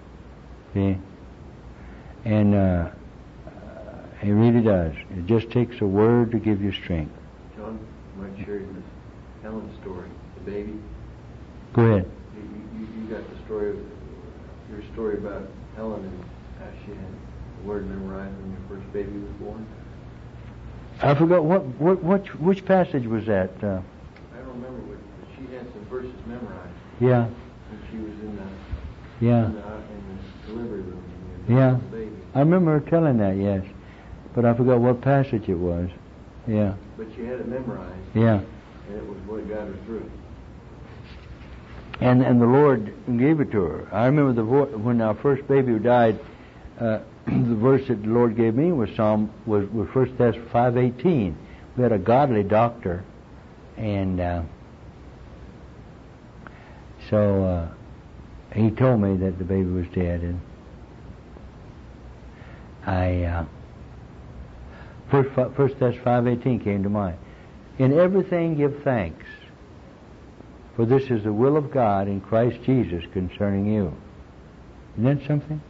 And it really does. It just takes a Word to give you strength.
John, I might share Miss Helen's story, the baby.
Go ahead.
You got the story, your story about Helen and how she had the Word memorized when your first baby was born.
I forgot which passage was that?
I don't remember what, but she had some verses memorized.
Yeah.
When she was in the delivery room.
Yeah.
The baby.
I remember her telling that, yes. But I forgot what passage it was. Yeah.
But she had it memorized.
Yeah.
And it was what got her through.
And the Lord gave it to her. I remember when our first baby died, the verse that the Lord gave me was 1 Thess 5:18. We had a godly doctor, and so he told me that the baby was dead, and First Thess 5:18 came to mind. In everything give thanks, for this is the will of God in Christ Jesus concerning you. Isn't that something?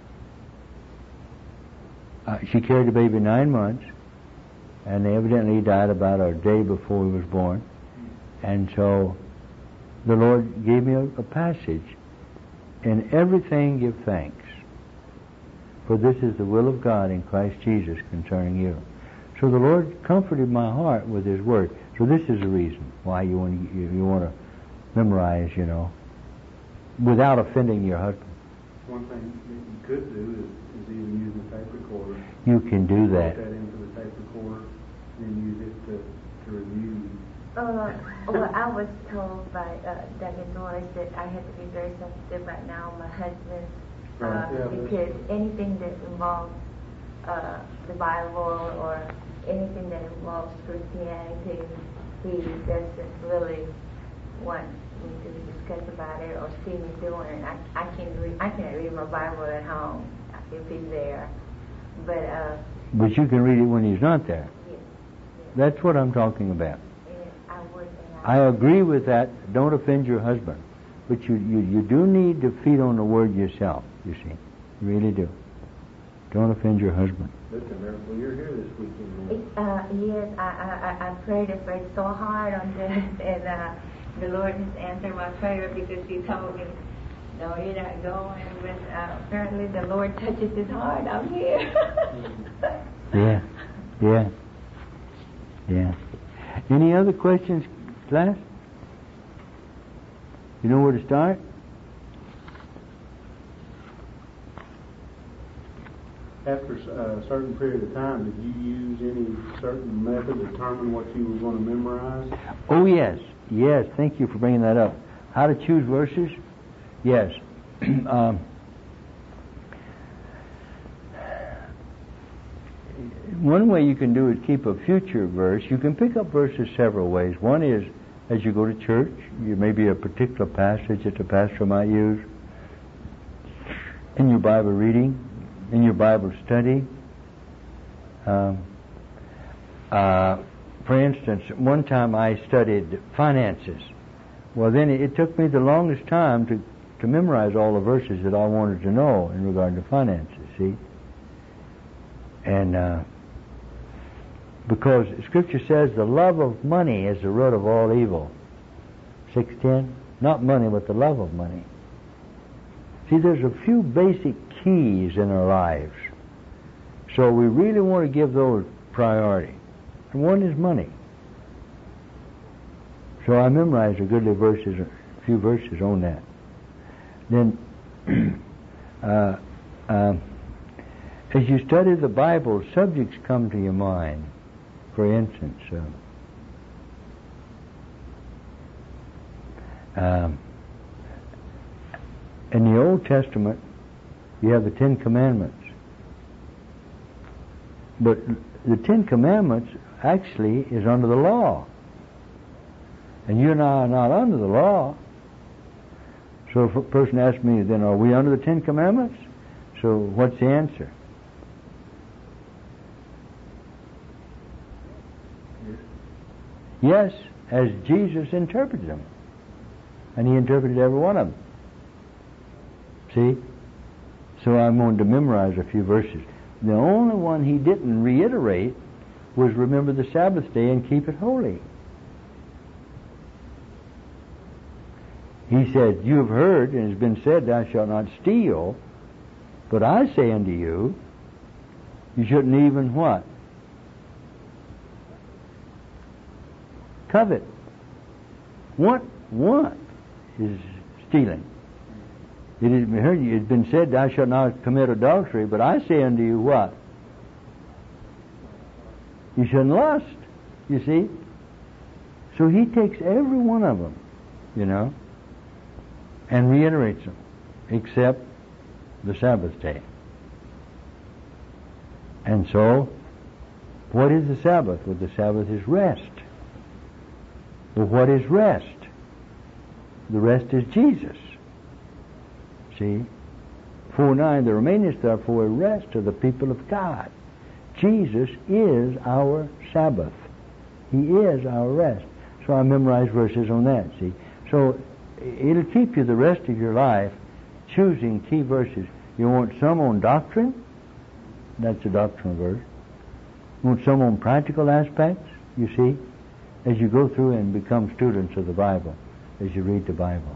She carried the baby 9 months, and evidently he died about a day before he was born. And so the Lord gave me a passage. In everything give thanks, for this is the will of God in Christ Jesus concerning you. So the Lord comforted my heart with His Word. So this is the reason why you want to memorize, without offending your husband.
One thing that you could do is even use the tape recorder.
You can do that.
Put that into the tape recorder and use it to review.
Well, I was told by Deacon Norris that I had to be very sensitive right now, my husband, because anything that involves the Bible or anything that involves Christianity, he doesn't really want me to discuss about it or see me doing it. I can't read my Bible at home if he's there,
but you can read it when he's not there.
Yes.
That's what I'm talking about.
I would.
I agree with that. Don't offend your husband, but you do need to feed on the Word yourself. You see, you really do. Don't offend your husband.
Listen, Miracle, you're here this weekend.
Yes, I prayed so hard on this, and the Lord has answered my prayer because He told me, no, you're not going, but apparently the Lord touches His heart. I'm here.
Yeah. Any other questions, class? You know where to start?
After a certain period of time, did you use any certain method to determine what you were going to memorize?
Oh, yes. Thank you for bringing that up. How to choose verses? Yes. One way you can do is keep a future verse. You can pick up verses several ways. One is, as you go to church, you may be a particular passage that the pastor might use in your Bible reading, in your Bible study. For instance, one time I studied finances. Well, then it took me the longest time to memorize all the verses that I wanted to know in regard to finances, see? And because Scripture says the love of money is the root of all evil. 6:10, not money, but the love of money. See, there's a few basic keys in our lives. So we really want to give those priority. And one is money. So I memorized a few verses on that. Then, as you study the Bible, subjects come to your mind. For instance, in the Old Testament, you have the Ten Commandments. But the Ten Commandments actually is under the law. And you and I are not under the law. So if a person asks me, then are we under the Ten Commandments? So what's the answer? Yes, as Jesus interpreted them. And he interpreted every one of them. See? So I'm going to memorize a few verses. The only one he didn't reiterate was remember the Sabbath day and keep it holy. He said, you have heard, and it has been said, thou shalt not steal. But I say unto you, you shouldn't even what? Covet. What is stealing? It has been said, thou shalt not commit adultery, but I say unto you what? You shouldn't lust, you see? So he takes every one of them, you know, and reiterates them, except the Sabbath day. And so, what is the Sabbath? Well, the Sabbath is rest. Well, what is rest? The rest is Jesus. See? 4:9, there remaineth therefore a rest to the people of God. Jesus is our Sabbath. He is our rest. So I memorize verses on that, see? So it'll keep you the rest of your life choosing key verses. You want some on doctrine? That's a doctrinal verse. You want some on practical aspects? You see? As you go through and become students of the Bible, as you read the Bible.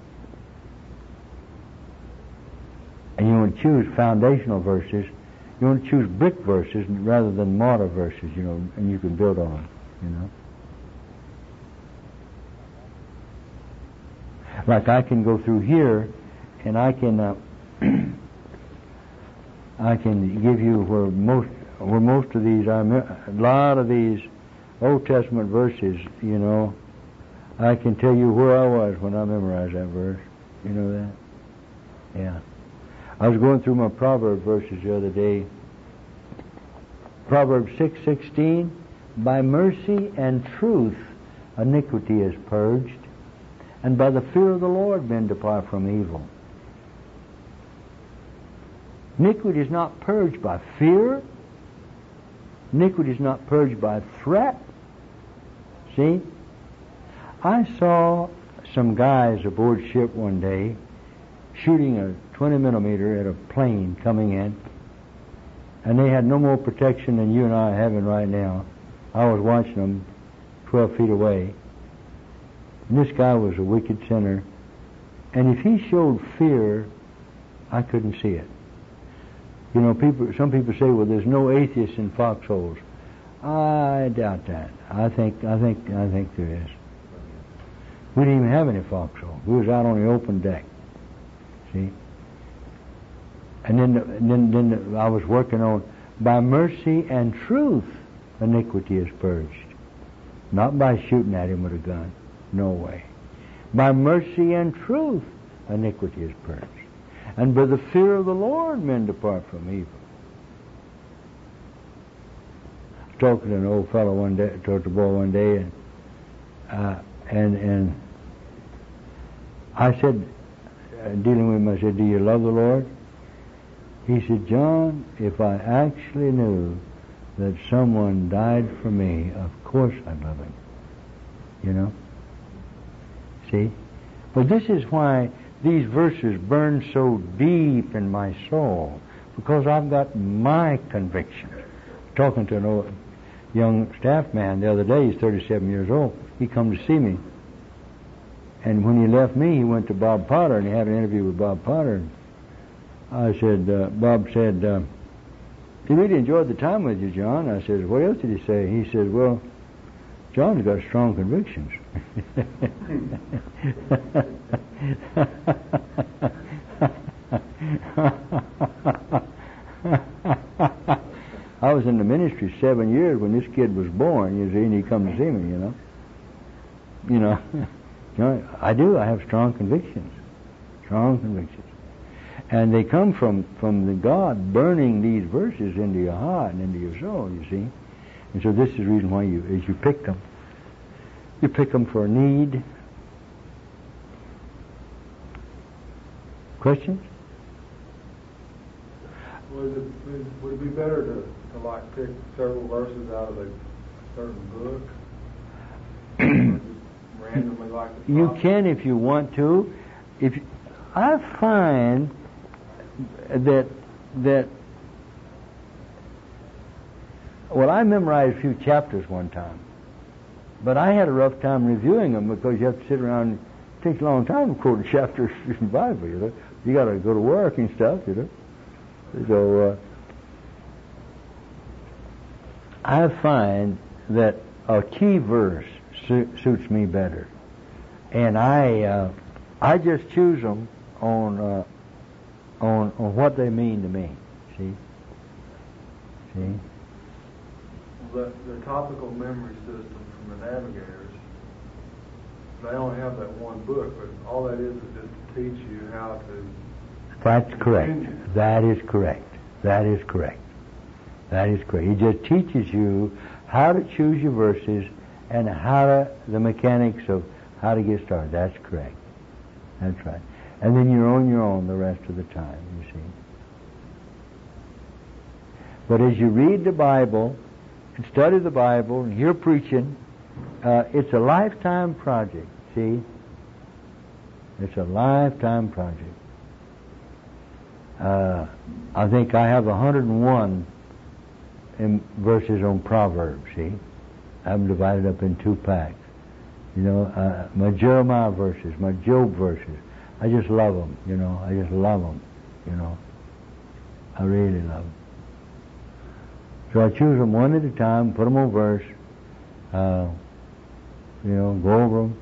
And you want to choose foundational verses. You want to choose brick verses rather than mortar verses, you know, and you can build on them, you know. Like I can go through here, and I can I can give you where most of these, a lot of these Old Testament verses, you know, I can tell you where I was when I memorized that verse. You know that? Yeah. I was going through my Proverbs verses the other day. Proverbs 6:16, by mercy and truth iniquity is purged, and by the fear of the Lord men depart from evil. Iniquity is not purged by fear. Iniquity is not purged by threat. See? I saw some guys aboard ship one day shooting a 20 millimeter at a plane coming in, and they had no more protection than you and I are having right now. I was watching them 12 feet away. And this guy was a wicked sinner, and if he showed fear, I couldn't see it. You know, some people say, well, there's no atheists in foxholes. I doubt that. I think there is. We didn't even have any foxhole. We was out on the open deck. See? And then I was working on, by mercy and truth iniquity is purged. Not by shooting at him with a gun. No way. By mercy and truth iniquity is purged. And by the fear of the Lord men depart from evil. I was talking to an old fellow one day, talked to a boy one day, and I said, dealing with him, I said, do you love the Lord? He said, John, if I actually knew that someone died for me, of course I'd love him. You know? See? But this is why these verses burn so deep in my soul, because I've got my convictions. Talking to an old young staff man the other day, he's 37 years old, he come to see me. And when he left me, he went to Bob Potter, and he had an interview with Bob Potter. I said, Bob said, he really enjoyed the time with you, John. I said, what else did he say? He said, well, John's got strong convictions. I was in the ministry 7 years when this kid was born, you see, and he come to see me, you know. You know, I do. I have strong convictions. Strong convictions. And they come from the God burning these verses into your heart and into your soul, you see. And so this is the reason why as you pick them for a need. Questions?
Would it be better to like pick several verses out of a certain book? like the
You
prophet?
can if you want to. I find that well, I memorized a few chapters one time, but I had a rough time reviewing them because you have to sit around. It takes a long time to quote chapters in the Bible. You know, you got to go to work and stuff. You know, so I find that a key verse suits me better, and I just choose them on what they mean to me. See.
The topical memory system from the Navigators, they only have that one book, but all that is just to teach you how to...
That's correct. That is correct. That is correct. That is correct. He just teaches you how to choose your verses and the mechanics of how to get started. That's correct. That's right. And then you're on your own the rest of the time, you see. But as you read the Bible and study the Bible and hear preaching, it's a lifetime project, see? It's a lifetime project. I think I have 101 verses on Proverbs, see? I have them divided up in 2 packs. You know, my Jeremiah verses, my Job verses. I just love them, you know. I just love them, you know. I really love them. So I choose them one at a time, put them on verse, you know, go over them,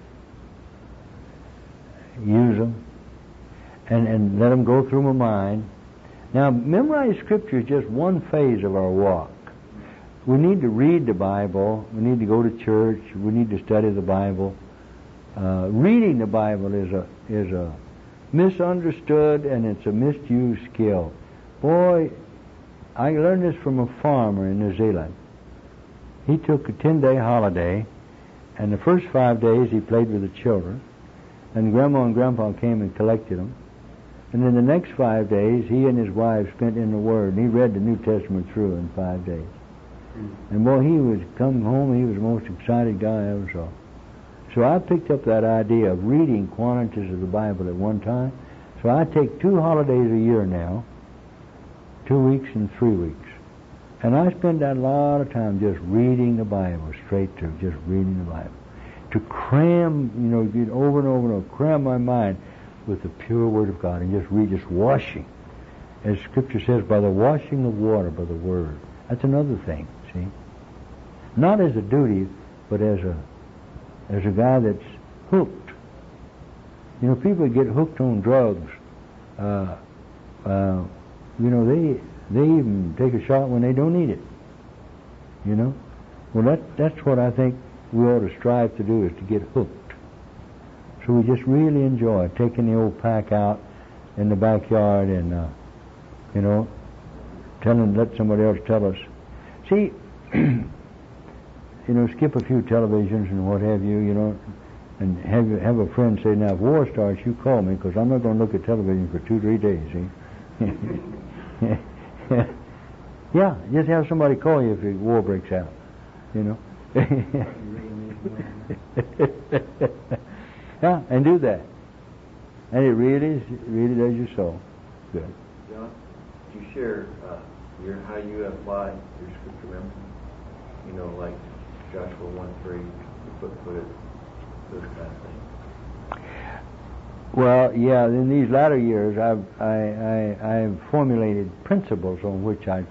use them, and let them go through my mind. Now, memorized Scripture is just one phase of our walk. We need to read the Bible. We need to go to church. We need to study the Bible. Reading the Bible is a misunderstood and it's a misused skill. Boy, I learned this from a farmer in New Zealand. He took a 10-day holiday, and the first 5 days he played with the children, and Grandma and Grandpa came and collected them. And then the next 5 days, he and his wife spent in the Word, and he read the New Testament through in 5 days. And boy, he was come home, he was the most excited guy I ever saw. So I picked up that idea of reading quantities of the Bible at one time. So I take 2 holidays a year now, 2 weeks and 3 weeks. And I spend a lot of time just reading the Bible, straight through, just reading the Bible. To cram, you know, get over and over and over, cram my mind with the pure Word of God and just read, just washing. As Scripture says, by the washing of water, by the Word. That's another thing, see? Not as a duty, but as a guy that's hooked. You know, people get hooked on drugs. You know, they even take a shot when they don't need it. You know? Well, that's what I think we ought to strive to do, is to get hooked. So we just really enjoy taking the old pack out in the backyard and, you know, let somebody else tell us. See, you know, skip a few televisions and what have you, you know, and have a friend say, now, if war starts, you call me, because I'm not going to look at television for 2-3 days, see? Yeah, just have somebody call you if the war breaks out, you know. Yeah, and do that. And it really does your soul good.
John, could you share how you apply your Scripture memory? You know, like Joshua 1:3, put it, those kind of things.
Well, yeah. In these latter years, I've formulated principles on which I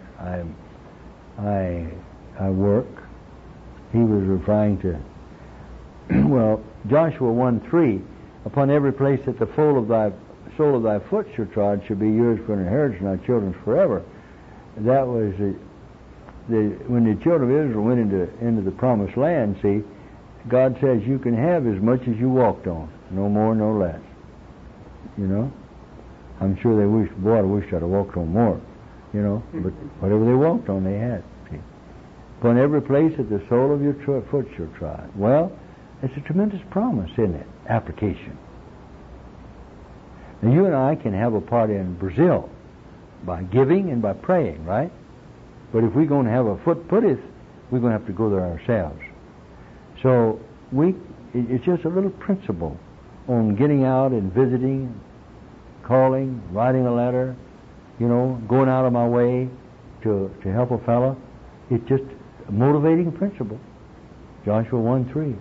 work. He was referring to, well, Joshua 1:3. Upon every place that the sole of thy foot shall trod shall be yours for an inheritance, and thy children's forever. That was when the children of Israel went into the promised land. See, God says you can have as much as you walked on, no more, no less. You know, I'm sure they wished, boy, I wish I'd have walked on more. You know, but whatever they walked on, they had. See, upon every place that the sole of your foot shall trod. Well, it's a tremendous promise, isn't it? Application. Now, you and I can have a part in Brazil by giving and by praying, right? But if we're going to have a foot putteth, we're going to have to go there ourselves. So it's just a little principle on getting out and visiting, calling, writing a letter, going out of my way to help a fellow. It's just a motivating principle. Joshua 1:3,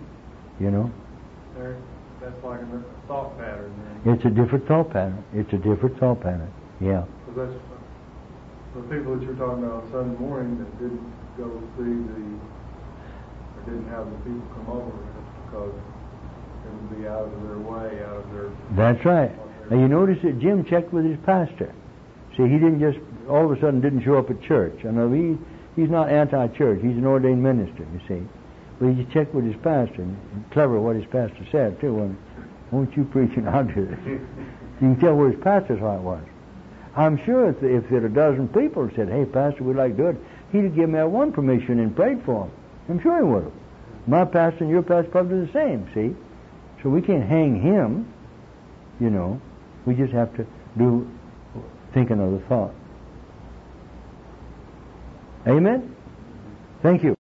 That's like a thought pattern. Then.
It's a different thought pattern. Yeah.
Because that's the people that you're talking about on Sunday morning that didn't go see or didn't have the people come over. That's because it would be out of their way, out of their...
That's right. Now you notice that Jim checked with his pastor. See, he didn't just all of a sudden didn't show up at church. I know he's not anti-church. He's an ordained minister, you see. But he just checked with his pastor. And clever what his pastor said too. Won't you preaching out to this? You can tell where his pastor's heart was. I'm sure if there a dozen people said, "Hey, pastor, we'd like to do it," he'd have given that one permission and prayed for him. I'm sure he would have. My pastor and your pastor probably the same. See, so we can't hang him. We just have to think another thought. Amen? Thank you.